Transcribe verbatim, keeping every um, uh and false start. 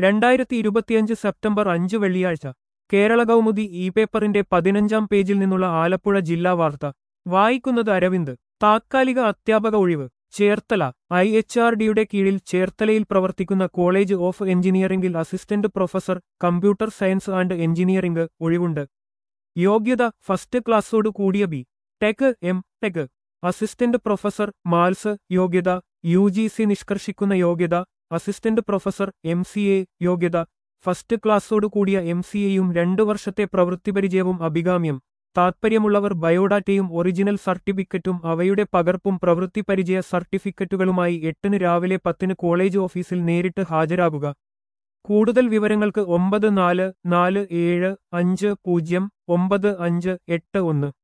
രണ്ടായിരത്തി ഇരുപത്തിയഞ്ച് സെപ്റ്റംബർ അഞ്ച് വെള്ളിയാഴ്ച കേരള കൗമുദി ഇ പേപ്പറിന്റെ പതിനഞ്ചാം പേജിൽ നിന്നുള്ള ആലപ്പുഴ ജില്ലാ വാർത്ത വായിക്കുന്നത് അരവിന്ദ്. താത്കാലിക അധ്യാപക ഒഴിവ് ചേർത്തല. ഐ എച്ച് ആർ ഡിയുടെ കീഴിൽ ചേർത്തലയിൽ പ്രവർത്തിക്കുന്ന കോളേജ് ഓഫ് എഞ്ചിനീയറിംഗിൽ assistant professor computer science and engineering ഒഴിവുണ്ട്. യോഗ്യത ഫസ്റ്റ് ക്ലാസ്സോടു കൂടിയ B tech M tech. Assistant professor മാൽസ് യോഗ്യത യു ജി സി നിഷ്കർഷിക്കുന്ന യോഗ്യത. Assistant professor M C A യോഗ്യത ഫസ്റ്റ് ക്ലാസ്സോടു കൂടിയ എം സി എയും രണ്ടു വർഷത്തെ പ്രവൃത്തിപരിചയവും അഭികാമ്യം. താത്പര്യമുള്ളവർ ബയോഡാറ്റയും ഒറിജിനൽ സർട്ടിഫിക്കറ്റും അവയുടെ പകർപ്പും പ്രവൃത്തിപരിചയ സർട്ടിഫിക്കറ്റുകളുമായി എട്ടിന് രാവിലെ പത്തിന് കോളേജ് ഓഫീസിൽ നേരിട്ട് ഹാജരാകുക. കൂടുതൽ വിവരങ്ങൾക്ക് ഒമ്പത് നാല് നാല് ഏഴ് അഞ്ച് പൂജ്യം ഒമ്പത് അഞ്ച് എട്ട് ഒന്ന്